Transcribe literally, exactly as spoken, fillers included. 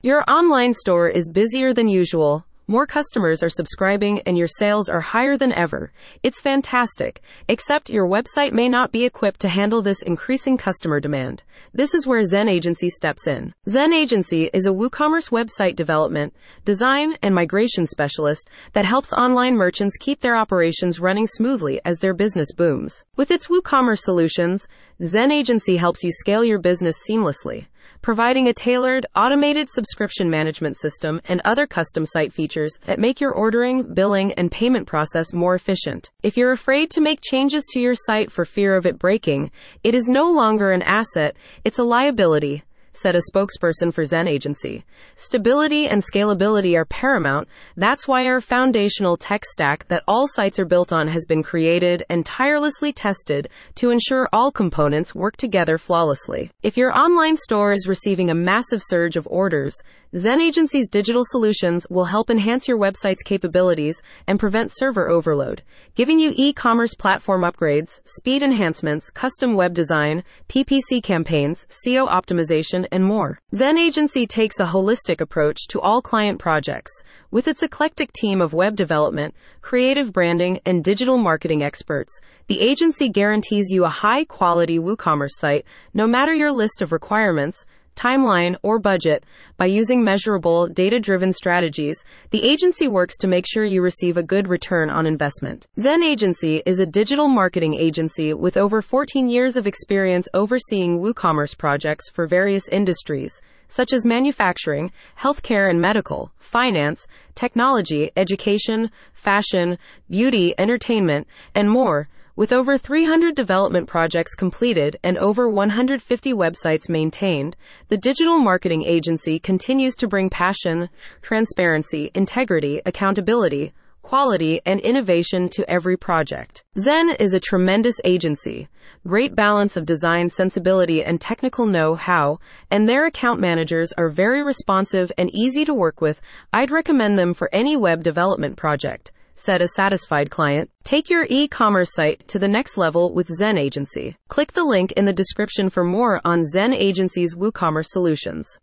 Your online store is busier than usual. More customers are subscribing and your sales are higher than ever. It's fantastic, except your website may not be equipped to handle this increasing customer demand. This is where Zen Agency steps in. Zen Agency is a WooCommerce website development, design, and migration specialist that helps online merchants keep their operations running smoothly as their business booms. With its WooCommerce solutions, Zen Agency helps you scale your business seamlessly, providing a tailored, automated subscription management system and other custom site features that make your ordering, billing, and payment process more efficient. If you're afraid to make changes to your site for fear of it breaking, it is no longer an asset, it's a liability, said a spokesperson for Zen Agency. Stability and scalability are paramount. That's why our foundational tech stack that all sites are built on has been created and tirelessly tested to ensure all components work together flawlessly. If your online store is receiving a massive surge of orders, Zen Agency's digital solutions will help enhance your website's capabilities and prevent server overload, giving you e-commerce platform upgrades, speed enhancements, custom web design, P P C campaigns, S E O optimization, and more. Zen Agency takes a holistic approach to all client projects. With its eclectic team of web development, creative branding, and digital marketing experts, the agency guarantees you a high-quality WooCommerce site, no matter your list of requirements, timeline, or budget. By using measurable, data-driven strategies, the agency works to make sure you receive a good return on investment. Zen Agency is a digital marketing agency with over fourteen years of experience overseeing WooCommerce projects for various industries, such as manufacturing, healthcare and medical, finance, technology, education, fashion, beauty, entertainment, and more. With over three hundred development projects completed and over one hundred fifty websites maintained, the digital marketing agency continues to bring passion, transparency, integrity, accountability, quality, and innovation to every project. Zen is a tremendous agency, great balance of design sensibility and technical know-how, and their account managers are very responsive and easy to work with. I'd recommend them for any web development project, said a satisfied client. Take your e-commerce site to the next level with Zen Agency. Click the link in the description for more on Zen Agency's WooCommerce solutions.